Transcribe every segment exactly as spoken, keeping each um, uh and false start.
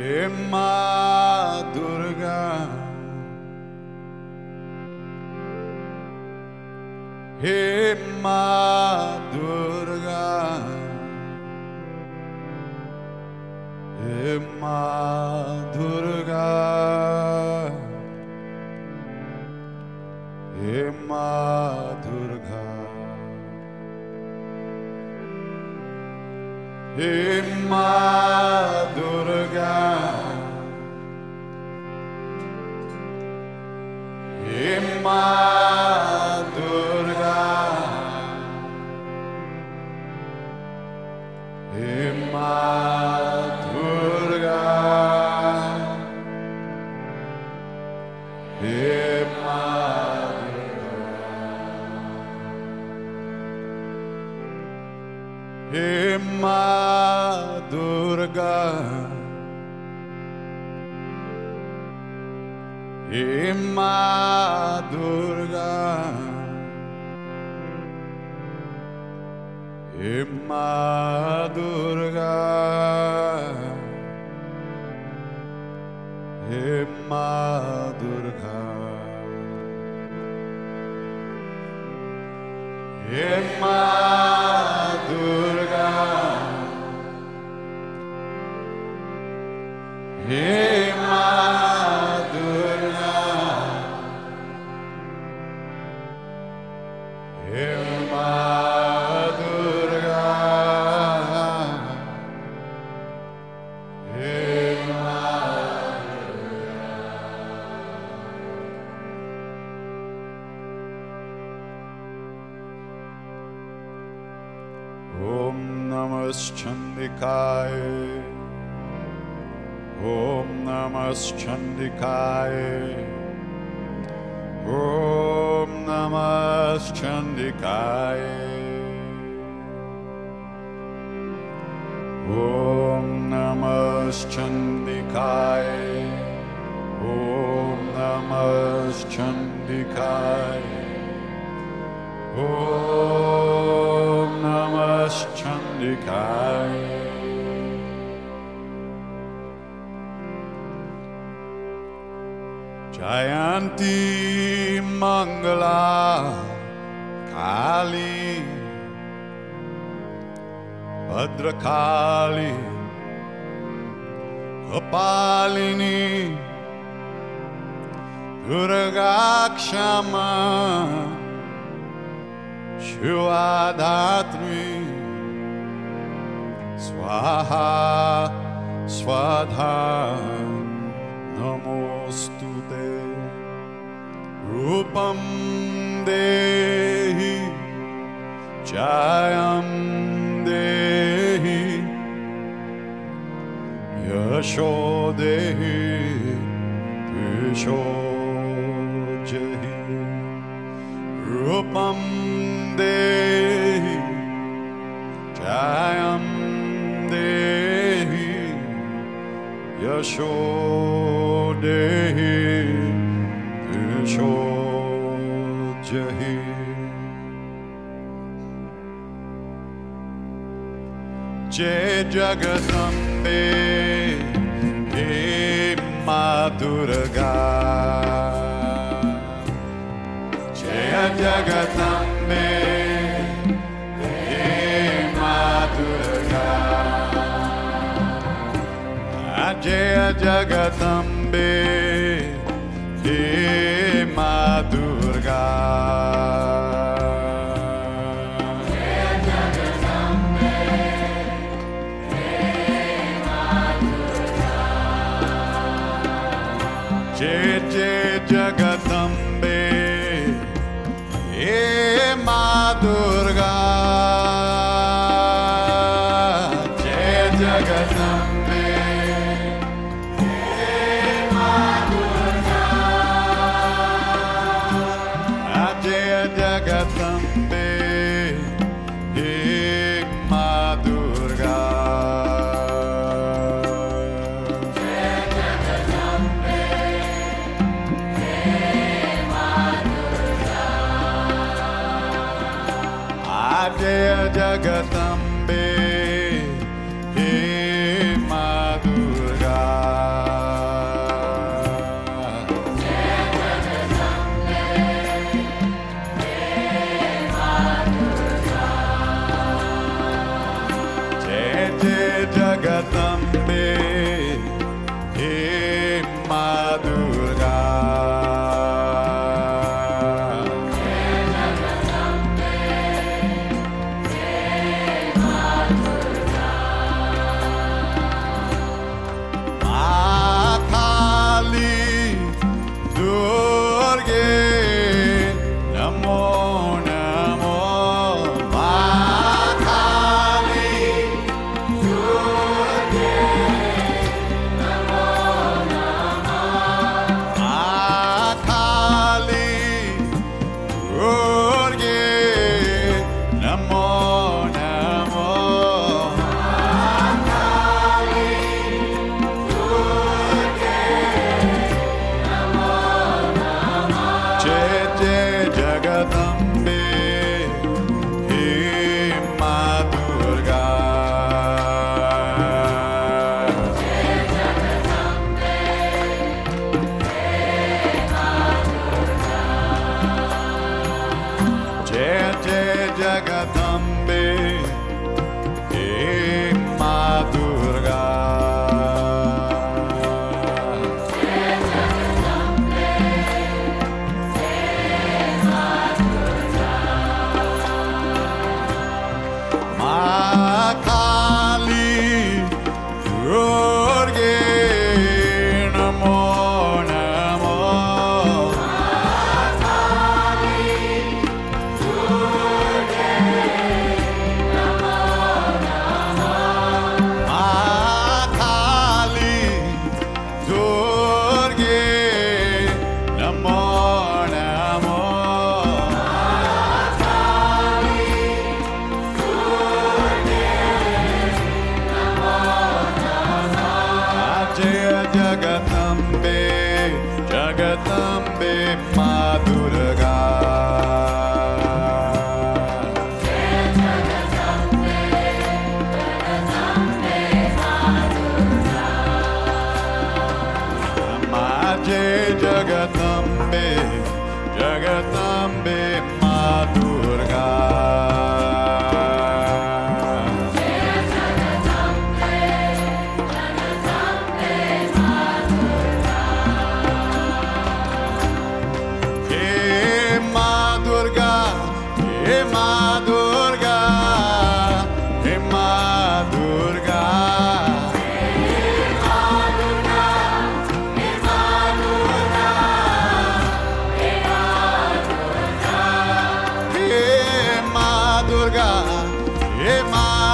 हे माँ दुर्गा, हे माँ दुर्गा, हे माँ दुर्गा, हे माँ दुर्गा, हे माँ दुर्गा, हे माँ दुर्गा, हे माँ दुर्गा, हे माँ दुर्गा, हे माँ दुर्गा, हे माँ दुर्गा, हे माँ दुर्गा, हे माँ दुर्गा, हे माँ दुर्गा, हे माँ दुर्गा, हे माँ दुर्गा, हे माँ Durga. Om Namah Chandikaya, Om Namah Chandikaya, Om Namah Chandikaya, Om Namah Chandikaya, Om Namah Chandikaya, Om Namah Chandikaya. Jayanti Mangala Kali Bhadrakali Kapalini Durga Kshama Shivadhatri Swaha Swadha Namostute Rupam Dehi Jayam Dehi Yasho Dehi Tisho Jahi Rupam Dehi Jayam Dehi Yasho Dehi Tisho Jahi. Jai Jagadambe He Ma Durga, Jai Jagadambe He Ma Durga, Jai Jagadambe He Ma Durga. Jai Jai Jagadambe He Ma Durga, Jai Jagadambe He Ma Durga, Jai Jagadambe He Ma Durga. Jai Jagadambe He Ma Durga.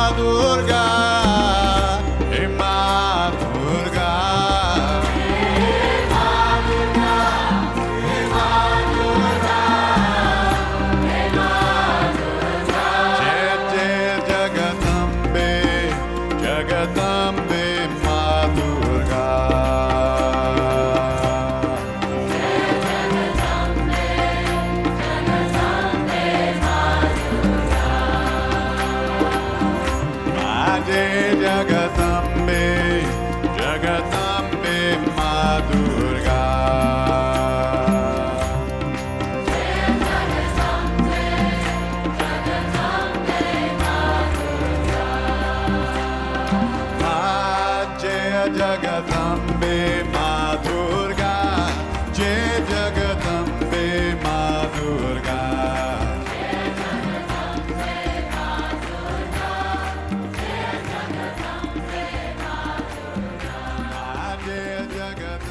Durga, He Ma Durga, Jai Jai Jagatambe, Jagatambe Ma Durga. Jai Jagatambe, Jagatambe Ma Durga. Jai Jagatambe Ma Durga, Jai Jagatambe Ma Durga. Jai Jagatambe